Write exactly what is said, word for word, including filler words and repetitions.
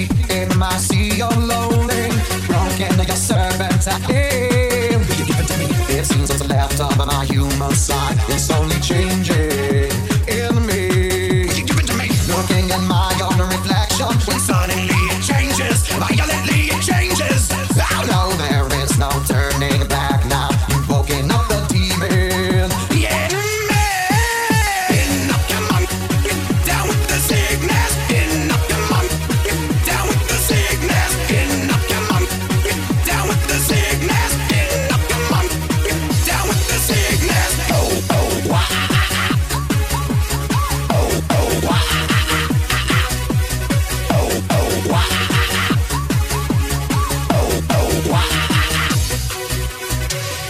me in my sea of loathing. Broken, your servant I am. Will you give it to me? It seems what's left of my human side. It's only change